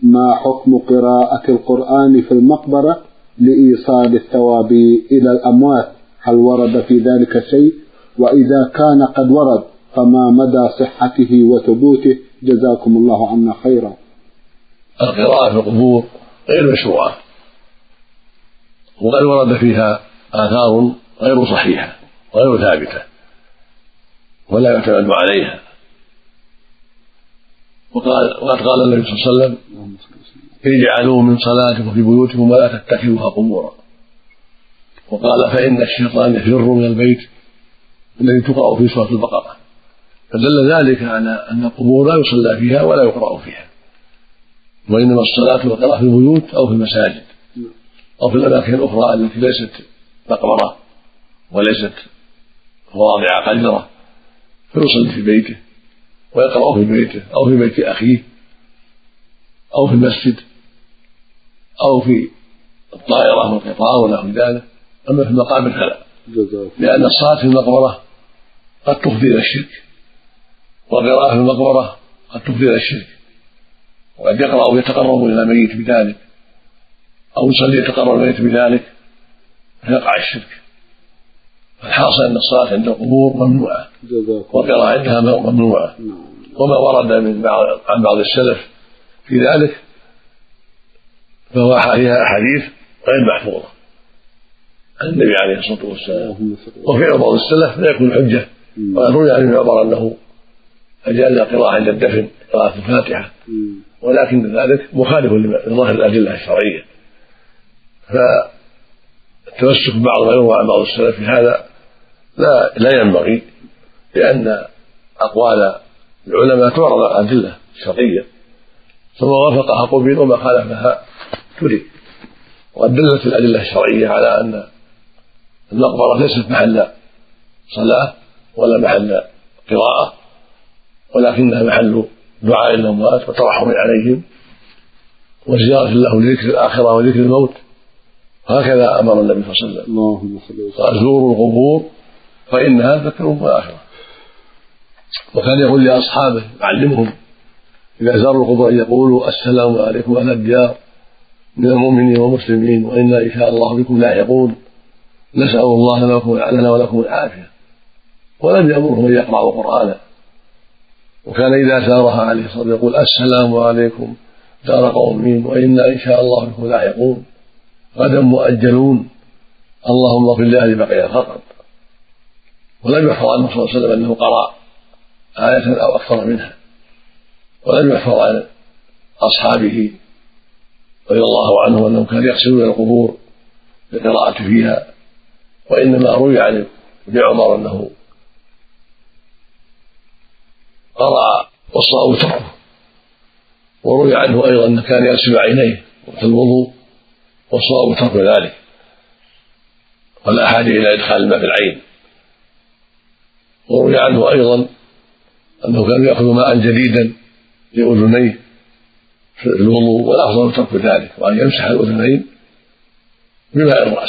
ما حكم قراءة القرآن في المقبرة لإيصال الثواب إلى الأموات؟ هل ورد في ذلك شيء؟ وإذا كان قد ورد فما مدى صحته وثبوته؟ جزاكم الله عنا خيرا. القراءة في القبور غير مشروعة، وقد ورد فيها آثار غير صحيحة وغير ثابتة ولا يعتمد عليها. وقد قال النبي صلى الله عليه وسلم: اجعلوا من صلاتكم في بيوتكم ولا تتخذوها قبورا. وقال: فإن الشيطان يفر من البيت الذي تقرأ فيه سورة البقرة. فدل ذلك على أن القبور لا يصلى فيها ولا يقرأ فيها، وإنما الصلاة والقراءة في البيوت أو في المساجد أو في الأماكن الأخرى التي ليست مقبرة وليست مواضع قذرة، فيصلي في بيته ويقرأ في بيته أو في بيت أخيه أو في المسجد أو في الطائرة والقطار ونحو ذلك. أما في المقابر فلا، لأن الصلاة في المقبرة قد تفضي إلى الشرك، والقراءة في المقبرة قد تفضي إلى الشرك، وقد يقرأ ويتقرب إلى الميت بذلك أو يصلي يتقرب إلى الميت بذلك فيقع الشرك. فالحاصل أن الصلاة عند القبور ممنوعة والقراءة عندها ممنوعة. وما ورد عن بعض السلف في ذلك فهو فيها أحاديث غير محفوظة عن النبي عليه الصلاة والسلام، وفعل بعض السلف لا يكون حجة. وقد روي عن ابن عمر أنه أجاز القراءة عند الدفن قراءة الفاتحة، ولكن ذلك مخالف لظاهر الأدلة الشرعية. فالتمسك ببعض ما يروى عن بعض السلف في هذا لا ينبغي، لأن أقوال العلماء تعرض على الأدلة الشرعية، فما وافقها قبل وما خالفها ترك. وقد دلت الأدلة الشرعية على أن المقبرة ليست محل صلاة ولا محل قراءة، ولكنها محل دعاء الأموات وترحم عليهم وزيارة له لذكر الآخرة وذكر الموت. هكذا أمر النبي صلى الله عليه وسلم: قال: زوروا القبور فإنها تذكركم الآخرة. وكان يقول لأصحابه يعلمهم إذا زاروا القبور أن يقولوا: السلام عليكم أهل الديار من المؤمنين والمسلمين، وإنا إن شاء الله بكم لاحقون، نسأل الله لنا ولكم العافية. ولم يأمرهم أن يقرأوا قرآنا. وكان إذا زارها عليه الصلاة والسلام يقول: السلام عليكم دار قوم، وإنا إن شاء الله بكم لاحقون، غدا مؤجلون، اللهم اغفر لأهل بقية فقط. ولم يحفظ عنه صلى الله عليه وسلم أنه قرأ آية أو أكثر منها، ولم يحفظ عن أصحابه رضي الله عنهم أنهم كانوا يغسلون القبور بالقراءة فيها. وإنما روي عن ابن عمر أنه قرأ والصواب تركه. وروي عنه أيضا أنه كان يغسل عينيه وقت الوضوء والصواب ترك ذلك، ولا حاجة إلى إدخال الماء في العين. وروي عنه أيضا أنه كان يأخذ ماء جديدا لأذنيه في الوضوء، والأفضل ترك ذلك، وأن يمسح الأذنين بماء الرأس.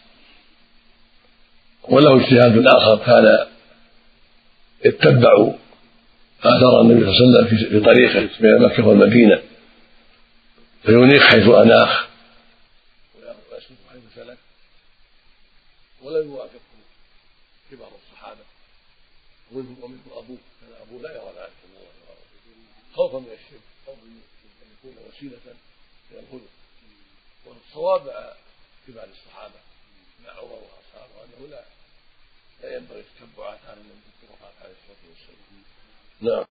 وله اجتهاد آخر، كان يتبع آثار النبي صلى الله عليه وسلم في طريقه بين مكة والمدينة، فينيخ حيث أناخ ويسلك حيث سلك. ولم يوافقه كبار الصحابة، ومنهم أبوه، كان أبوه لا يرى ذلك خوفا من الشرك، خوفا من أن يكون وسيلة إلى الخلق. والصواب كبار الصحابة مع عمر وأصحابه أنه لا ينبغي تتبع آثار النبي عليه الصلاة والسلام. نعم.